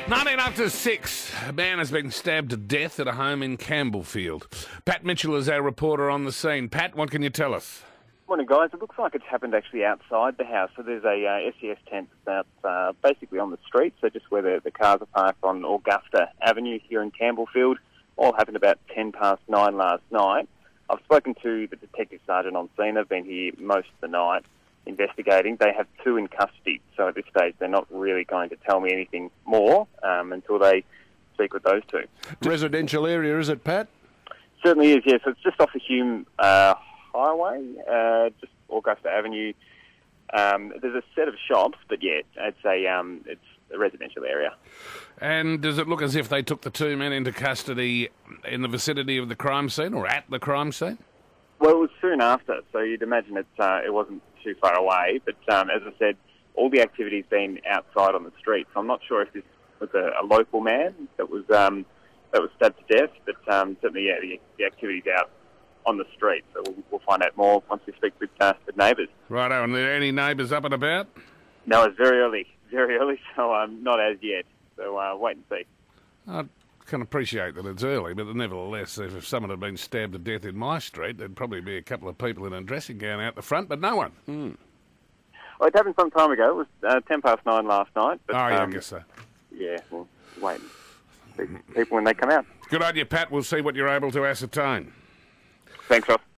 19 after 6. A man has been stabbed to death at a home in Campbellfield. Pat Mitchell is our reporter on the scene. Pat, what can you tell us? Morning, guys. It looks like it's happened actually outside the house. So there's a SES tent that's basically on the street, so just where the cars are parked on Augusta Avenue here in Campbellfield. All happened about 10 past 9 last night. I've spoken to the detective sergeant on scene. They've been here most of the night investigating. They have 2 in custody, so at this stage they're not really going to tell me anything more until they speak with those 2. Residential area, is it, Pat? Certainly is, yes. It's just off the Hume Highway, just Augusta Avenue. There's a set of shops, but yeah, it's a residential area. And does it look as if they took the 2 men into custody in the vicinity of the crime scene or at the crime scene? Well, it was soon after, so you'd imagine it wasn't too far away. But as I said, all the activity's been outside on the street. So I'm not sure if this was a local man that was stabbed to death, but certainly, yeah, the activity's out on the street. So we'll find out more once we speak with neighbours. Righto, and are there any neighbours up and about? No, it's very early, so not as yet. So wait and see. I can appreciate that it's early, but nevertheless, if someone had been stabbed to death in my street, there'd probably be a couple of people in a dressing gown out the front, but no one. Well, it happened some time ago. It was 10 past 9 last night. But, I guess so. Yeah, we'll wait and see people when they come out. Good on you, Pat. We'll see what you're able to ascertain. Thanks, Ross.